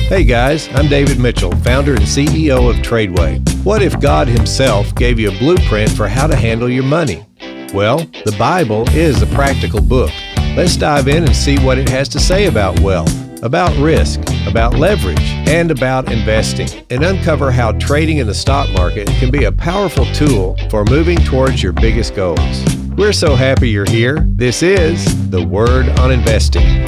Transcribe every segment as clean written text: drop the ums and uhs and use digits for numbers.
Hey guys, I'm David Mitchell, founder and CEO of Tradeway. What if God himself gave you a blueprint for how to handle your money? Well, the Bible is a practical book. Let's dive in and see what it has to say about wealth, about risk, about leverage, and about investing, and uncover how trading in the stock market can be a powerful tool for moving towards your biggest goals. We're so happy you're here. This is The Word on Investing.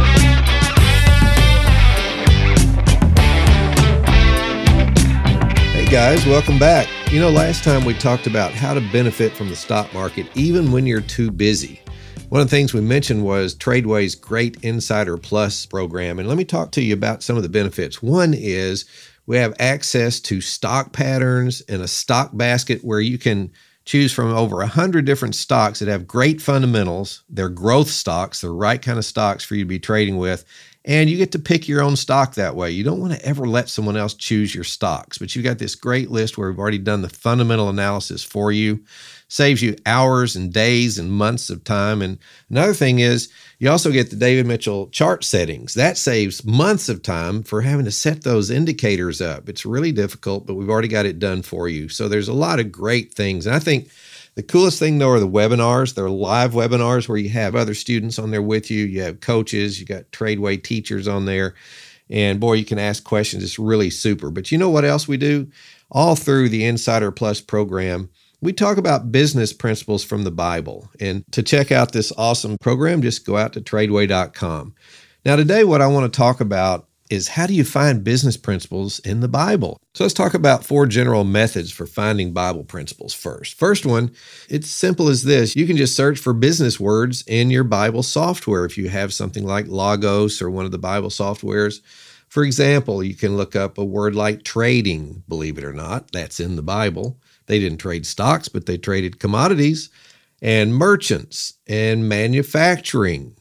Hey guys, welcome back. You know, last time we talked about how to benefit from the stock market even when you're too busy. One of the things we mentioned was Tradeway's Great Insider Plus program, and let me talk to you about some of the benefits. One is we have access to stock patterns and a stock basket where you can choose from over 100 different stocks that have great fundamentals. They're growth stocks, the right kind of stocks for you to be trading with, and you get to pick your own stock that way. You don't want to ever let someone else choose your stocks, but you've got this great list where we've already done the fundamental analysis for you. Saves you hours and days and months of time. And another thing is you also get the David Mitchell chart settings. That saves months of time for having to set those indicators up. It's really difficult, but we've already got it done for you. So there's a lot of great things. And I think the coolest thing, though, are the webinars. They're live webinars where you have other students on there with you. You have coaches. You got Tradeway teachers on there. And boy, you can ask questions. It's really super. But you know what else we do? All through the Insider Plus program, we talk about business principles from the Bible. And to check out this awesome program, just go out to Tradeway.com. Now, today, what I want to talk about is how do you find business principles in the Bible? So let's talk about 4 general methods for finding Bible principles first. First one, it's simple as this. You can just search for business words in your Bible software if you have something like Logos or one of the Bible softwares. For example, you can look up a word like trading, believe it or not, that's in the Bible. They didn't trade stocks, but they traded commodities, and merchants and manufacturing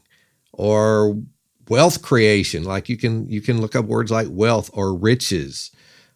or wealth creation. Like you can look up words like wealth or riches.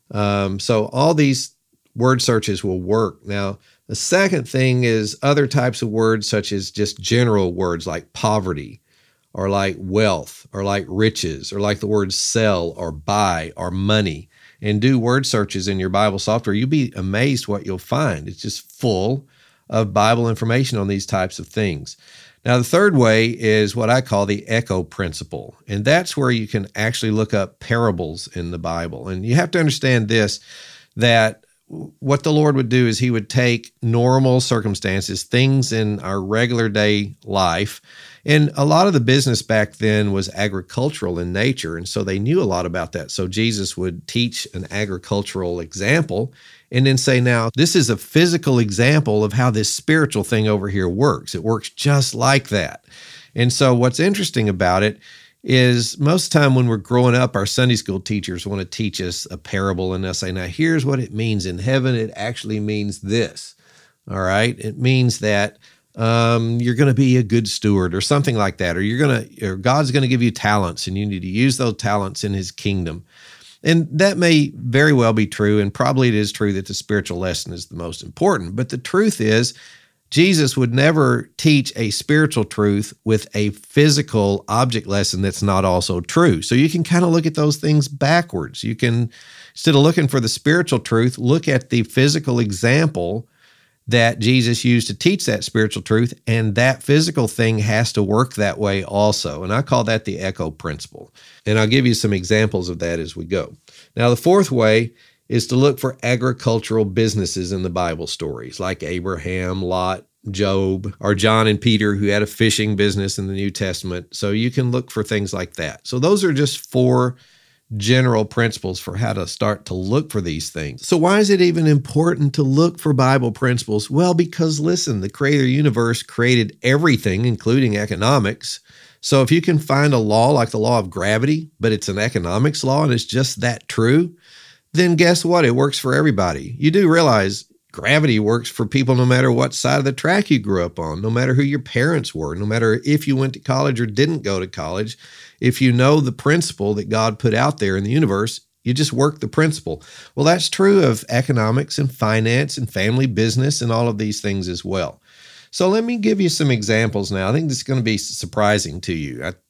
So all these word searches will work. Now, the second thing is other types of words such as just general words like poverty or like wealth or like riches or like the words sell or buy or money. And do word searches in your Bible software. You'll be amazed what you'll find. It's just full of Bible information on these types of things. Now, the third way is what I call the echo principle. And that's where you can actually look up parables in the Bible. And you have to understand this, that what the Lord would do is he would take normal circumstances, things in our regular day life. And a lot of the business back then was agricultural in nature. And so they knew a lot about that. So Jesus would teach an agricultural example and then say, now, this is a physical example of how this spiritual thing over here works. It works just like that. And so what's interesting about it is most of the time when we're growing up, our Sunday school teachers want to teach us a parable and they'll say, now, here's what it means in heaven. It actually means this. All right. It means that you're going to be a good steward or something like that, or God's going to give you talents and you need to use those talents in his kingdom. And that may very well be true. And probably it is true that the spiritual lesson is the most important. But the truth is, Jesus would never teach a spiritual truth with a physical object lesson that's not also true. So you can kind of look at those things backwards. You can, instead of looking for the spiritual truth, look at the physical example that Jesus used to teach that spiritual truth, and that physical thing has to work that way also. And I call that the echo principle. And I'll give you some examples of that as we go. Now, the fourth way is to look for agricultural businesses in the Bible stories, like Abraham, Lot, Job, or John and Peter, who had a fishing business in the New Testament. So you can look for things like that. So those are just 4 general principles for how to start to look for these things. So why is it even important to look for Bible principles? Well, because listen, the creator of the universe created everything, including economics. So if you can find a law like the law of gravity, but it's an economics law and it's just that true, then guess what? It works for everybody. You do realize gravity works for people no matter what side of the track you grew up on, no matter who your parents were, no matter if you went to college or didn't go to college. If you know the principle that God put out there in the universe, you just work the principle. Well, that's true of economics and finance and family business and all of these things as well. So let me give you some examples now. I think this is going to be surprising to you.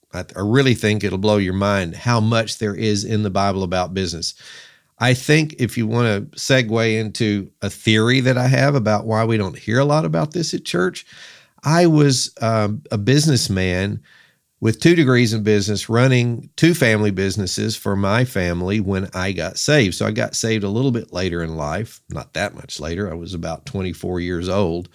I really think it'll blow your mind how much there is in the Bible about business. I think if you want to segue into a theory that I have about why we don't hear a lot about this at church, I was a businessman with 2 degrees in business, running 2 family businesses for my family when I got saved. So I got saved a little bit later in life, not that much later. I was about 24 years old.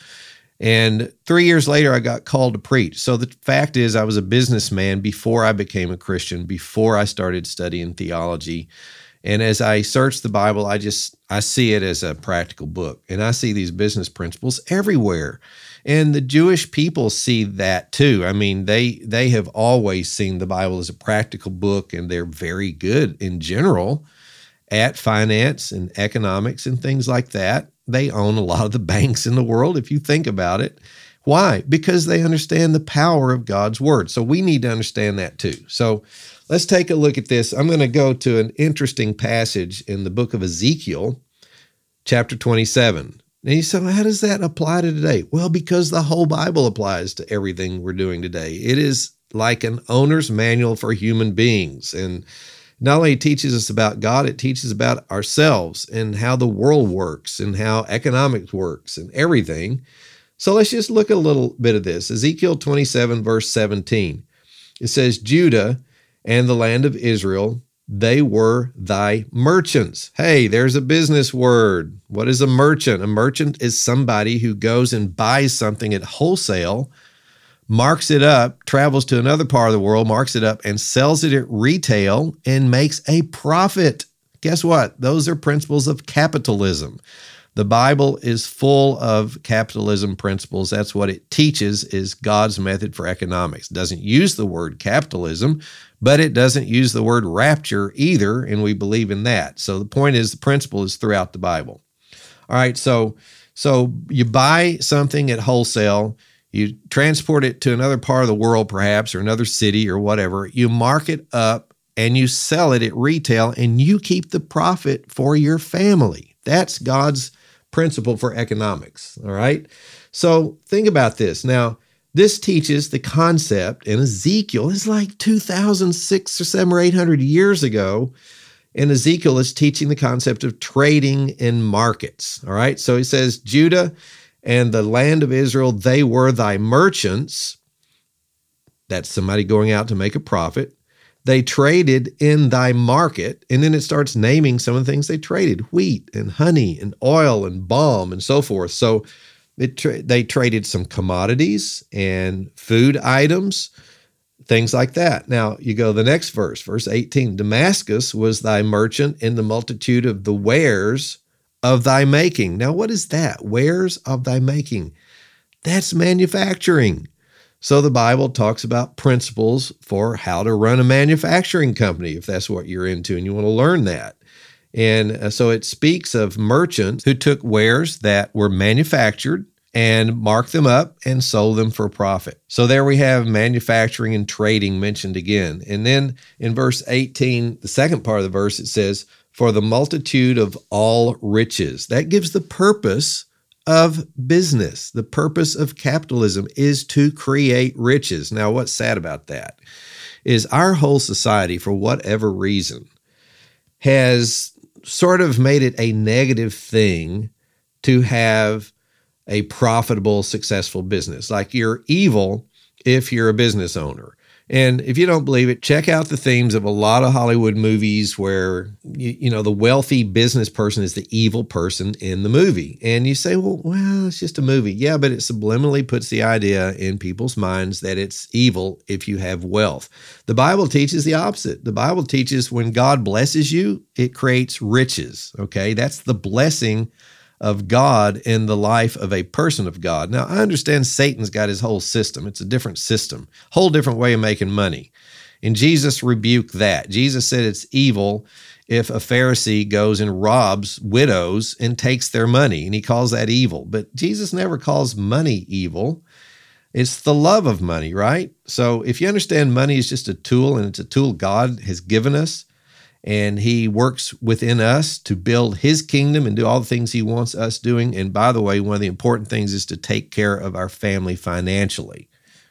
And 3 years later, I got called to preach. So the fact is, I was a businessman before I became a Christian, before I started studying theology. And as I search the Bible, I see it as a practical book. And I see these business principles everywhere. And the Jewish people see that too. I mean, they have always seen the Bible as a practical book, and they're very good in general at finance and economics and things like that. They own a lot of the banks in the world, if you think about it. Why? Because they understand the power of God's word. So we need to understand that too. So let's take a look at this. I'm going to go to an interesting passage in the book of Ezekiel, chapter 27. And you say, well, how does that apply to today? Well, because the whole Bible applies to everything we're doing today. It is like an owner's manual for human beings. And not only teaches us about God, it teaches about ourselves and how the world works and how economics works and everything. So let's just look at a little bit of this. Ezekiel 27, verse 17. It says, Judah and the land of Israel, they were thy merchants. Hey, there's a business word. What is a merchant? A merchant is somebody who goes and buys something at wholesale, marks it up, travels to another part of the world, marks it up, and sells it at retail and makes a profit. Guess what? Those are principles of capitalism. The Bible is full of capitalism principles. That's what it teaches, is God's method for economics. It doesn't use the word capitalism, but it doesn't use the word rapture either, and we believe in that. So the point is, the principle is throughout the Bible. All right, so you buy something at wholesale, you transport it to another part of the world perhaps, or another city or whatever, you mark it up and you sell it at retail, and you keep the profit for your family. That's God's principle for economics, all right? So think about this. Now, this teaches the concept in Ezekiel. It's like 2,006 or 700 or 800 years ago, and Ezekiel is teaching the concept of trading in markets, all right? So he says, Judah and the land of Israel, they were thy merchants. That's somebody going out to make a profit. They traded in thy market, and then it starts naming some of the things they traded: wheat and honey and oil and balm and so forth. So they traded some commodities and food items, things like that. Now, you go to the next verse, verse 18. Damascus was thy merchant in the multitude of the wares of thy making. Now, what is that? Wares of thy making. That's manufacturing. So the Bible talks about principles for how to run a manufacturing company, if that's what you're into and you want to learn that. And so it speaks of merchants who took wares that were manufactured and marked them up and sold them for profit. So there we have manufacturing and trading mentioned again. And then in verse 18, the second part of the verse, it says, for the multitude of all riches. That gives the purpose of business. The purpose of capitalism is to create riches. Now, what's sad about that is our whole society, for whatever reason, has sort of made it a negative thing to have a profitable, successful business. Like, you're evil if you're a business owner. And if you don't believe it, check out the themes of a lot of Hollywood movies where, you know, the wealthy business person is the evil person in the movie. And you say, well, it's just a movie. Yeah, but it subliminally puts the idea in people's minds that it's evil if you have wealth. The Bible teaches the opposite. The Bible teaches when God blesses you, it creates riches, okay? That's the blessing of God in the life of a person of God. Now, I understand Satan's got his whole system. It's a different system, whole different way of making money. And Jesus rebuked that. Jesus said it's evil if a Pharisee goes and robs widows and takes their money, and he calls that evil. But Jesus never calls money evil. It's the love of money, right? So if you understand money is just a tool, and it's a tool God has given us, and he works within us to build his kingdom and do all the things he wants us doing. And by the way, one of the important things is to take care of our family financially.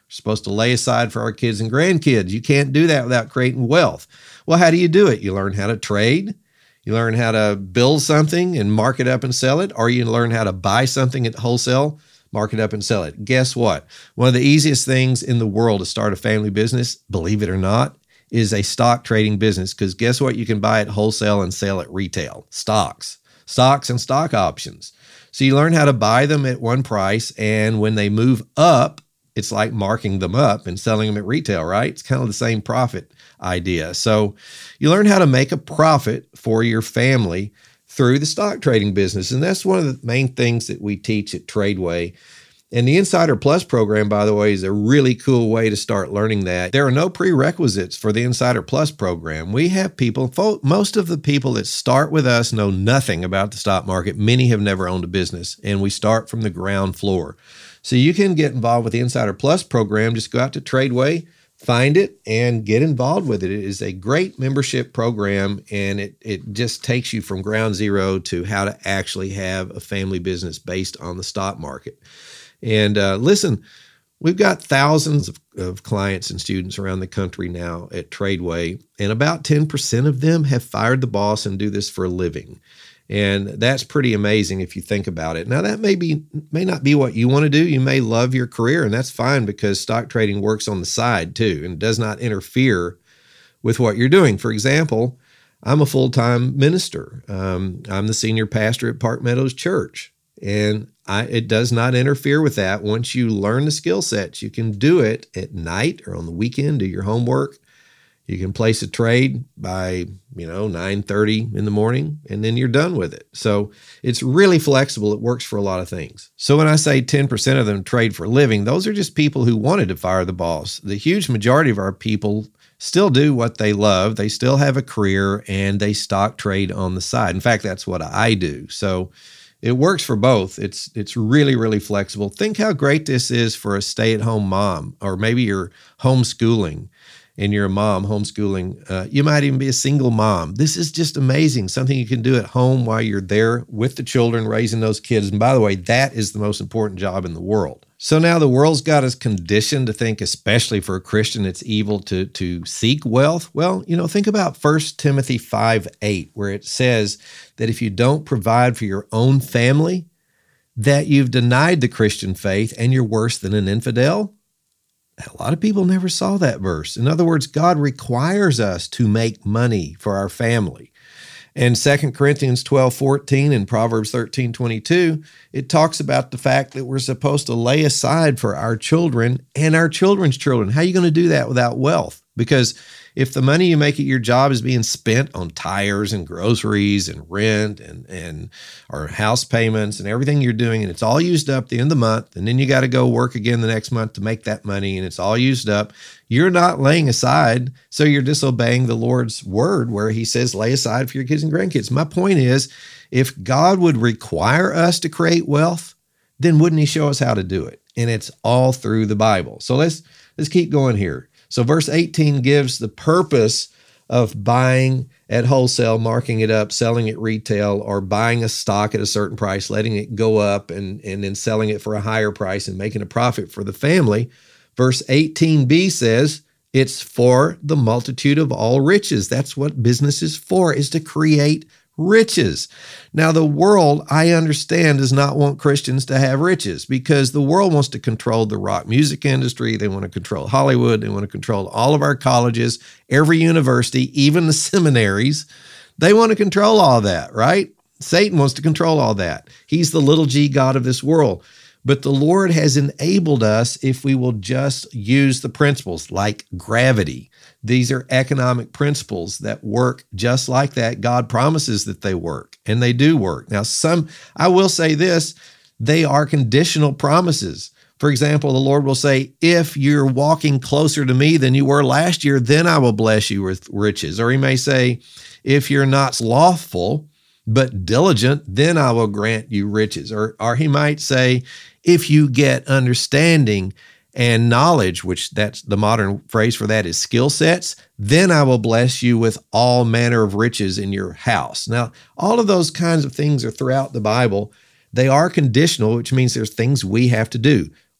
We're supposed to lay aside for our kids and grandkids. You can't do that without creating wealth. Well, how do you do it? You learn how to trade. You learn how to build something and mark it up and sell it, or you learn how to buy something at wholesale, mark it up and sell it. Guess what? One of the easiest things in the world to start a family business, believe it or not, is a stock trading business, because guess what? You can buy at wholesale and sell at retail. Stocks and stock options. So you learn how to buy them at one price, and when they move up, it's like marking them up and selling them at retail, right? It's kind of the same profit idea. So you learn how to make a profit for your family through the stock trading business. And that's one of the main things that we teach at Tradeway. And the Insider Plus program, by the way, is a really cool way to start learning that. There are no prerequisites for the Insider Plus program. We have people, most of the people that start with us know nothing about the stock market. Many have never owned a business, and we start from the ground floor. So you can get involved with the Insider Plus program. Just go out to Tradeway, find it, and get involved with it. It is a great membership program, and it just takes you from ground zero to how to actually have a family business based on the stock market. And listen, we've got thousands of clients and students around the country now at Tradeway, and about 10% of them have fired the boss and do this for a living. And that's pretty amazing if you think about it. Now, that may not be what you want to do. You may love your career, and that's fine, because stock trading works on the side too and does not interfere with what you're doing. For example, I'm a full-time minister. I'm the senior pastor at Park Meadows Church, and it does not interfere with that. Once you learn the skill sets, you can do it at night or on the weekend, do your homework. You can place a trade by, 9:30 in the morning, and then you're done with it. So it's really flexible. It works for a lot of things. So when I say 10% of them trade for a living, those are just people who wanted to fire the boss. The huge majority of our people still do what they love. They still have a career, and they stock trade on the side. In fact, that's what I do. So it works for both. It's really, really flexible. Think how great this is for a stay-at-home mom, or maybe you're homeschooling and you're a mom homeschooling. You might even be a single mom. This is just amazing. Something you can do at home while you're there with the children, raising those kids. And by the way, that is the most important job in the world. So now the world's got us conditioned to think, especially for a Christian, it's evil to seek wealth. Well, think about 1 Timothy 5:8, where it says that if you don't provide for your own family, that you've denied the Christian faith and you're worse than an infidel. A lot of people never saw that verse. In other words, God requires us to make money for our family. And 2 Corinthians 12:14 and Proverbs 13:22, it talks about the fact that we're supposed to lay aside for our children and our children's children. How are you going to do that without wealth? Because if the money you make at your job is being spent on tires and groceries and rent and or house payments and everything you're doing, and it's all used up at the end of the month, and then you got to go work again the next month to make that money, and it's all used up, you're not laying aside, so you're disobeying the Lord's word where he says lay aside for your kids and grandkids. My point is, if God would require us to create wealth, then wouldn't he show us how to do it? And it's all through the Bible. So let's keep going here. So verse 18 gives the purpose of buying at wholesale, marking it up, selling at retail, or buying a stock at a certain price, letting it go up and then selling it for a higher price and making a profit for the family. Verse 18b says it's for the multitude of all riches. That's what business is for, is to create riches. Now, the world, I understand, does not want Christians to have riches, because the world wants to control the rock music industry. They want to control Hollywood. They want to control all of our colleges, every university, even the seminaries. They want to control all that, right? Satan wants to control all that. He's the little g god of this world. But the Lord has enabled us if we will just use the principles like gravity. These are economic principles that work just like that. God promises that they work, and they do work. Now, I will say this, they are conditional promises. For example, the Lord will say, if you're walking closer to me than you were last year, then I will bless you with riches. Or he may say, if you're not slothful, but diligent, then I will grant you riches. Or he might say, if you get understanding and knowledge, which that's the modern phrase for that is skill sets, then I will bless you with all manner of riches in your house. Now, all of those kinds of things are throughout the Bible. They are conditional, which means there's things we have to do.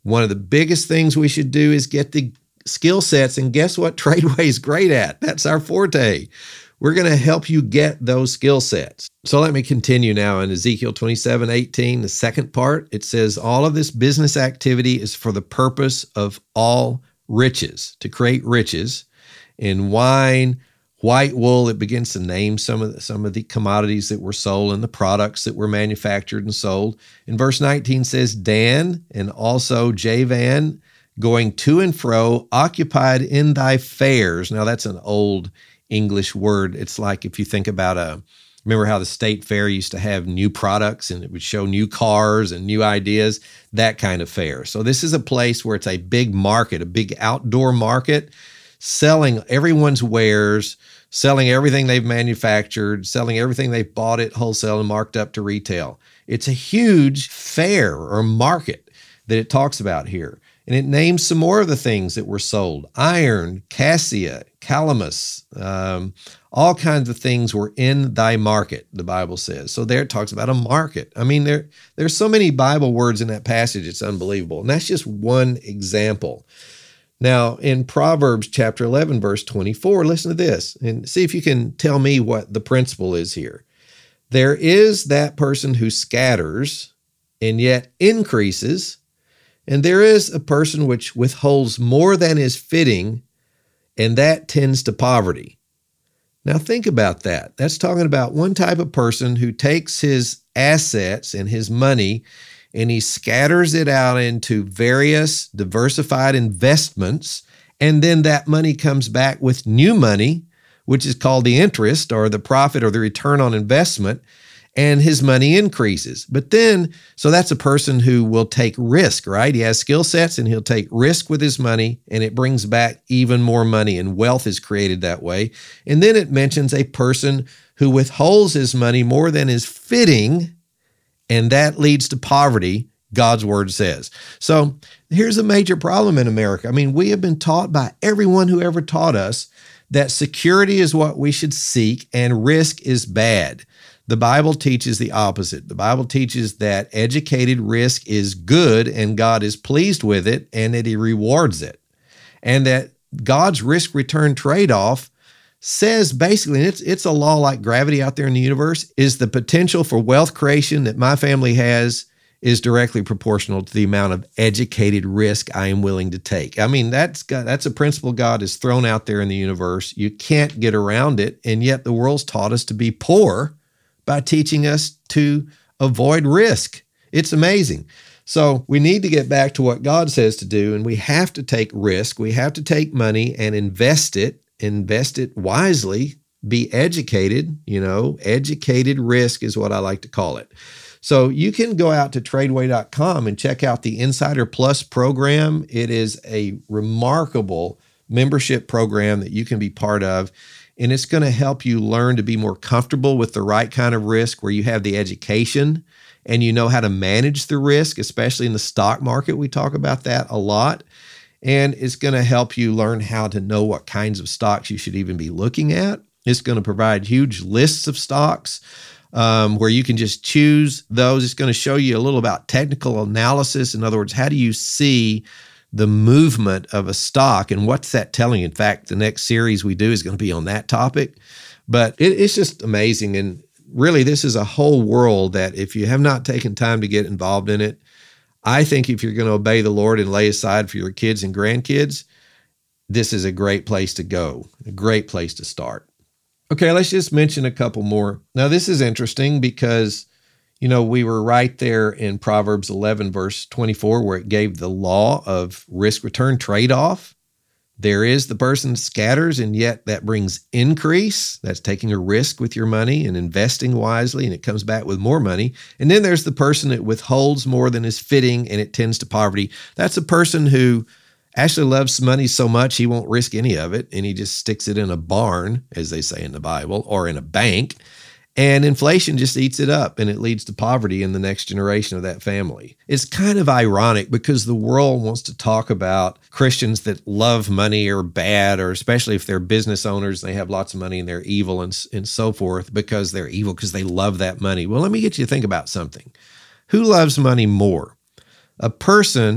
One of the biggest things we should do is get the skill sets. And guess what Tradeway is great at? That's our forte. We're going to help you get those skill sets. So let me continue now in Ezekiel 27:18, the second part. It says, all of this business activity is for the purpose of all riches, to create riches in wine, white wool. It begins to name some of the commodities that were sold and the products that were manufactured and sold. In verse 19 says, Dan and also Javan, going to and fro, occupied in thy fairs. Now that's an old English word. It's like if you think about remember how the state fair used to have new products and it would show new cars and new ideas, that kind of fair. So this is a place where it's a big market, a big outdoor market, selling everyone's wares, selling everything they've manufactured, selling everything they've bought at wholesale and marked up to retail. It's a huge fair or market that it talks about here. And it names some more of the things that were sold. Iron, cassia, calamus, all kinds of things were in thy market, the Bible says. So there it talks about a market. I mean, there's so many Bible words in that passage, it's unbelievable. And that's just one example. Now, in Proverbs chapter 11, verse 24, listen to this and see if you can tell me what the principle is here. There is that person who scatters and yet increases, and there is a person which withholds more than is fitting, and that tends to poverty. Now think about that. That's talking about one type of person who takes his assets and his money and he scatters it out into various diversified investments, and then that money comes back with new money, which is called the interest or the profit or the return on investment, and his money increases. But then, so that's a person who will take risk, right? He has skill sets and he'll take risk with his money, and it brings back even more money, and wealth is created that way. And then it mentions a person who withholds his money more than is fitting, and that leads to poverty, God's word says. So here's a major problem in America. I mean, we have been taught by everyone who ever taught us that security is what we should seek and risk is bad. The Bible teaches the opposite. The Bible teaches that educated risk is good and God is pleased with it and that he rewards it. And that God's risk-return trade-off says basically, and it's a law like gravity out there in the universe, is the potential for wealth creation that my family has is directly proportional to the amount of educated risk I am willing to take. I mean, that's a principle God has thrown out there in the universe. You can't get around it, and yet the world's taught us to be poor by teaching us to avoid risk. It's amazing. So we need to get back to what God says to do, and we have to take risk. We have to take money and invest it wisely, be educated. Educated risk is what I like to call it. So you can go out to Tradeway.com and check out the Insider Plus program. It is a remarkable membership program that you can be part of. And it's going to help you learn to be more comfortable with the right kind of risk, where you have the education and you know how to manage the risk, especially in the stock market. We talk about that a lot. And it's going to help you learn how to know what kinds of stocks you should even be looking at. It's going to provide huge lists of stocks where you can just choose those. It's going to show you a little about technical analysis. In other words, how do you see the movement of a stock and what's that telling you? In fact, the next series we do is going to be on that topic. But it's just amazing. And really, this is a whole world that if you have not taken time to get involved in it, I think if you're going to obey the Lord and lay aside for your kids and grandkids, this is a great place to go, a great place to start. Okay, let's just mention a couple more. Now, this is interesting because, we were right there in Proverbs 11, verse 24, where it gave the law of risk-return trade-off. There is the person that scatters, and yet that brings increase. That's taking a risk with your money and investing wisely, and it comes back with more money. And then there's the person that withholds more than is fitting, and it tends to poverty. That's a person who actually loves money so much he won't risk any of it, and he just sticks it in a barn, as they say in the Bible, or in a bank. And inflation just eats it up, and it leads to poverty in the next generation of that family. It's kind of ironic because the world wants to talk about Christians that love money are bad, or especially if they're business owners, they have lots of money and they're evil and so forth, because they're evil because they love that money. Well, let me get you to think about something. Who loves money more? A person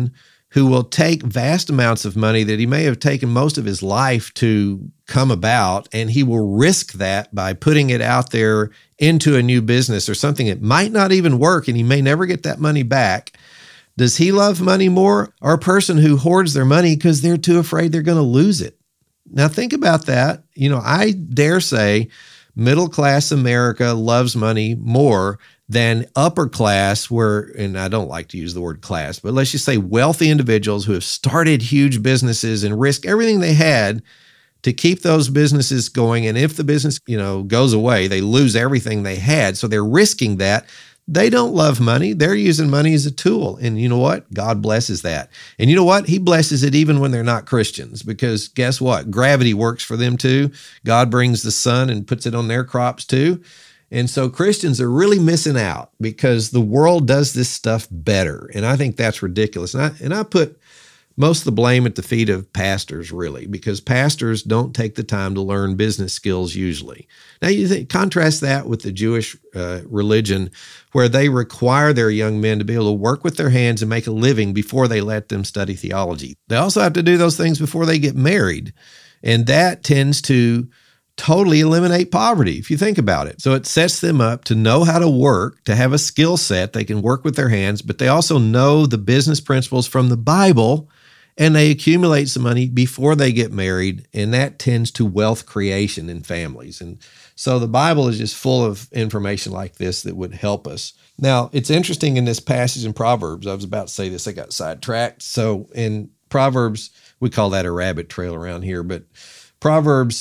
who will take vast amounts of money that he may have taken most of his life to come about, and he will risk that by putting it out there into a new business or something that might not even work, and he may never get that money back. Does he love money more, or a person who hoards their money because they're too afraid they're going to lose it? Now think about that. I dare say middle-class America loves money more than upper class, and I don't like to use the word class, but let's just say wealthy individuals who have started huge businesses and risk everything they had to keep those businesses going. And if the business, goes away, they lose everything they had. So they're risking that. They don't love money. They're using money as a tool. And you know what? God blesses that. And you know what? He blesses it even when they're not Christians, because guess what? Gravity works for them too. God brings the sun and puts it on their crops too. And so Christians are really missing out because the world does this stuff better. And I think that's ridiculous. And I put most of the blame at the feet of pastors, really, because pastors don't take the time to learn business skills usually. Now, contrast that with the Jewish religion, where they require their young men to be able to work with their hands and make a living before they let them study theology. They also have to do those things before they get married. And that tends to totally eliminate poverty, if you think about it. So it sets them up to know how to work, to have a skill set. They can work with their hands, but they also know the business principles from the Bible, and they accumulate some money before they get married, and that tends to wealth creation in families. And so the Bible is just full of information like this that would help us. Now, it's interesting in this passage in Proverbs, I was about to say this, I got sidetracked. So in Proverbs, we call that a rabbit trail around here, but Proverbs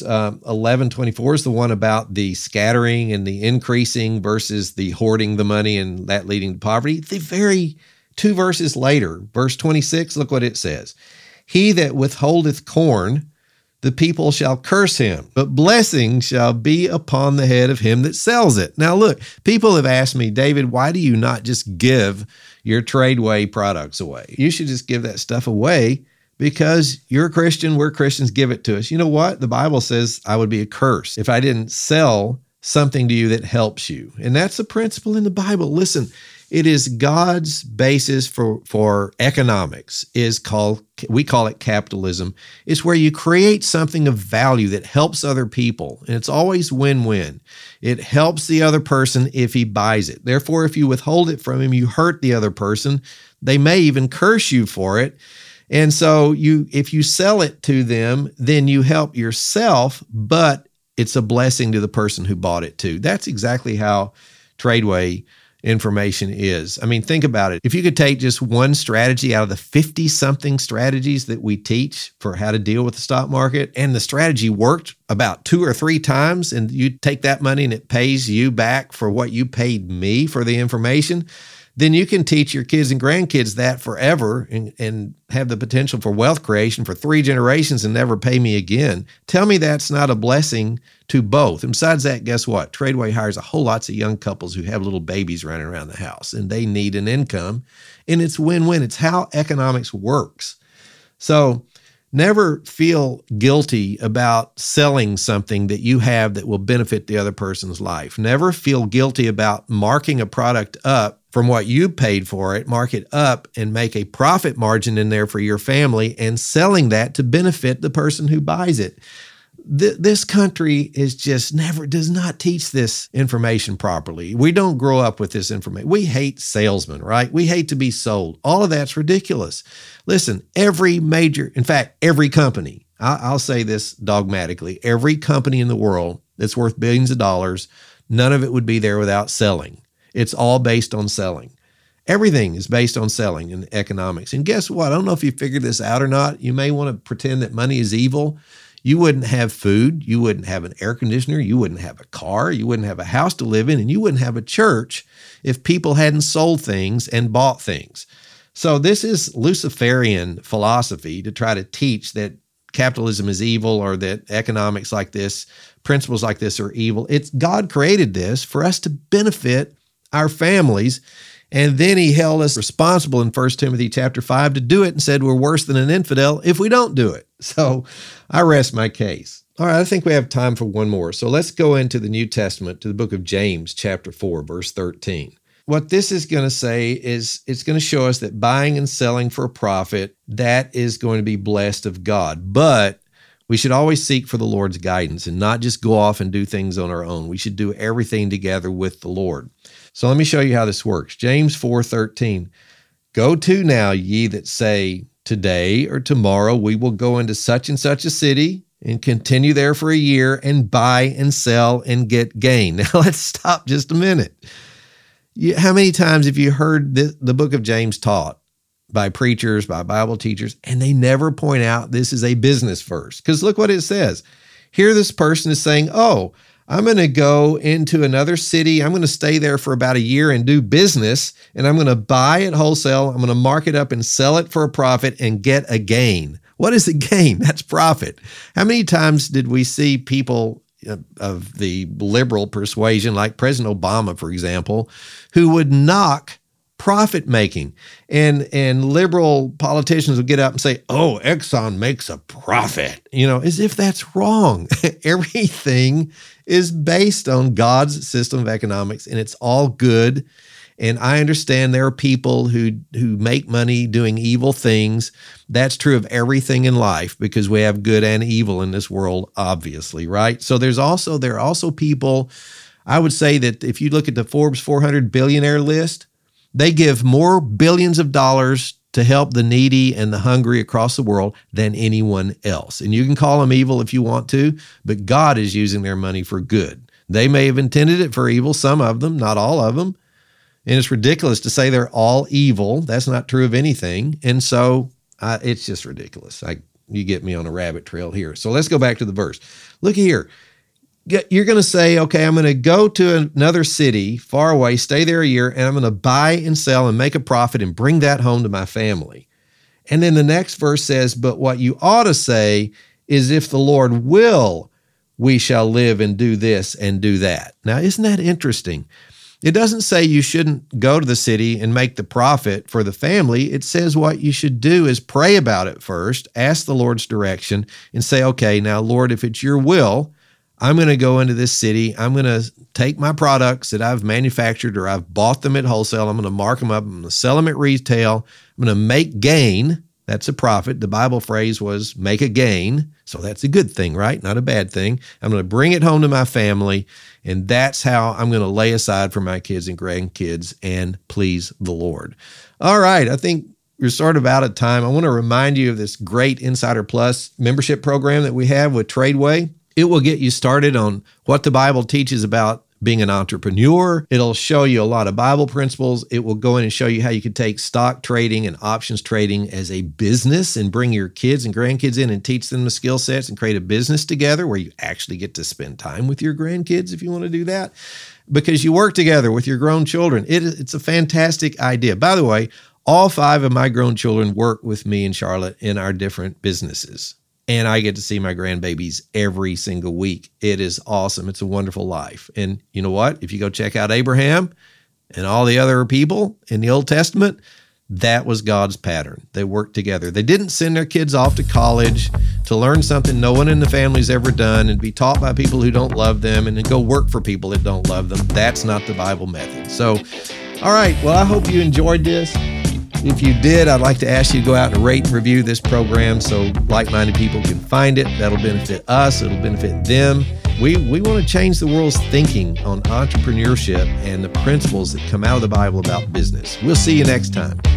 11:24 is the one about the scattering and the increasing versus the hoarding the money and that leading to poverty. The very 2 verses later, verse 26, look what it says. He that withholdeth corn, the people shall curse him, but blessing shall be upon the head of him that sells it. Now look, people have asked me, David, why do you not just give your Tradeway products away? You should just give that stuff away, because you're a Christian, we're Christians, give it to us. You know what? The Bible says I would be a curse if I didn't sell something to you that helps you. And that's a principle in the Bible. Listen, it is God's basis for economics we call it capitalism. It's where you create something of value that helps other people. And it's always win-win. It helps the other person if he buys it. Therefore, if you withhold it from him, you hurt the other person. They may even curse you for it. And so if you sell it to them, then you help yourself, but it's a blessing to the person who bought it too. That's exactly how Tradeway information is. I mean, think about it. If you could take just one strategy out of the 50-something strategies that we teach for how to deal with the stock market, and the strategy worked about 2 or 3 times, and you take that money and it pays you back for what you paid me for the information, then you can teach your kids and grandkids that forever and have the potential for wealth creation for 3 generations and never pay me again. Tell me that's not a blessing to both. And besides that, guess what? Tradeway hires a whole lots of young couples who have little babies running around the house, and they need an income, and it's win-win. It's how economics works. So never feel guilty about selling something that you have that will benefit the other person's life. Never feel guilty about marking a product up from what you paid for it, mark it up and make a profit margin in there for your family and selling that to benefit the person who buys it. This country does not teach this information properly. We don't grow up with this information. We hate salesmen, right? We hate to be sold. All of that's ridiculous. Listen, every company, I'll say this dogmatically, every company in the world that's worth billions of dollars, none of it would be there without selling. It's all based on selling. Everything is based on selling in economics. And guess what? I don't know if you figured this out or not. You may want to pretend that money is evil. You wouldn't have food. You wouldn't have an air conditioner. You wouldn't have a car. You wouldn't have a house to live in. And you wouldn't have a church if people hadn't sold things and bought things. So this is Luciferian philosophy to try to teach that capitalism is evil or that economics like this, principles like this are evil. It's God created this for us to benefit our families. And then he held us responsible in 1 Timothy chapter 5 to do it and said we're worse than an infidel if we don't do it. So I rest my case. All right, I think we have time for one more. So let's go into the New Testament to the book of James chapter 4, verse 13. what this is going to say is it's going to show us that buying and selling for a profit, that is going to be blessed of God. But we should always seek for the Lord's guidance and not just go off and do things on our own. We should do everything together with the Lord. So let me show you how this works. James 4:13. Go to now, ye that say, today or tomorrow we will go into such and such a city and continue there for a year and buy and sell and get gain. Now let's stop just a minute. How many times have you heard the book of James taught by preachers, by Bible teachers, and they never point out this is a business verse? Because look what it says. Here this person is saying, oh, I'm going to go into another city. I'm going to stay there for about a year and do business, and I'm going to buy it wholesale. I'm going to mark it up and sell it for a profit and get a gain. What is a gain? That's profit. How many times did we see people of the liberal persuasion, like President Obama, for example, who would knock profit making, and liberal politicians would get up and say, oh, Exxon makes a profit, as if that's wrong. Everything is based on God's system of economics, and it's all good. And I understand there are people who make money doing evil things. That's true of everything in life because we have good and evil in this world, obviously, right? So there are also people, I would say that if you look at the Forbes 400 billionaire list, they give more billions of dollars to help the needy and the hungry across the world than anyone else. And you can call them evil if you want to, but God is using their money for good. They may have intended it for evil, some of them, not all of them. And it's ridiculous to say they're all evil. That's not true of anything. And so it's just ridiculous. You get me on a rabbit trail here. So let's go back to the verse. Look here. You're going to say, okay, I'm going to go to another city far away, stay there a year, and I'm going to buy and sell and make a profit and bring that home to my family. And then the next verse says, but what you ought to say is, if the Lord will, we shall live and do this and do that. Now, isn't that interesting? It doesn't say you shouldn't go to the city and make the profit for the family. It says what you should do is pray about it first, ask the Lord's direction, and say, okay, now, Lord, if it's your will, I'm going to go into this city. I'm going to take my products that I've manufactured or I've bought them at wholesale. I'm going to mark them up. I'm going to sell them at retail. I'm going to make gain. That's a profit. The Bible phrase was make a gain. So that's a good thing, right? Not a bad thing. I'm going to bring it home to my family. And that's how I'm going to lay aside for my kids and grandkids and please the Lord. All right. I think we're sort of out of time. I want to remind you of this great Insider Plus membership program that we have with Tradeway. It will get you started on what the Bible teaches about being an entrepreneur. It'll show you a lot of Bible principles. It will go in and show you how you could take stock trading and options trading as a business and bring your kids and grandkids in and teach them the skill sets and create a business together where you actually get to spend time with your grandkids if you want to do that, because you work together with your grown children. It's a fantastic idea. By the way, all 5 of my grown children work with me and Charlotte in our different businesses. And I get to see my grandbabies every single week. It is awesome. It's a wonderful life. And you know what? If you go check out Abraham and all the other people in the Old Testament, that was God's pattern. They worked together. They didn't send their kids off to college to learn something no one in the family's ever done and be taught by people who don't love them and then go work for people that don't love them. That's not the Bible method. So, all right. Well, I hope you enjoyed this. If you did, I'd like to ask you to go out and rate and review this program so like-minded people can find it. That'll benefit us. It'll benefit them. We want to change the world's thinking on entrepreneurship and the principles that come out of the Bible about business. We'll see you next time.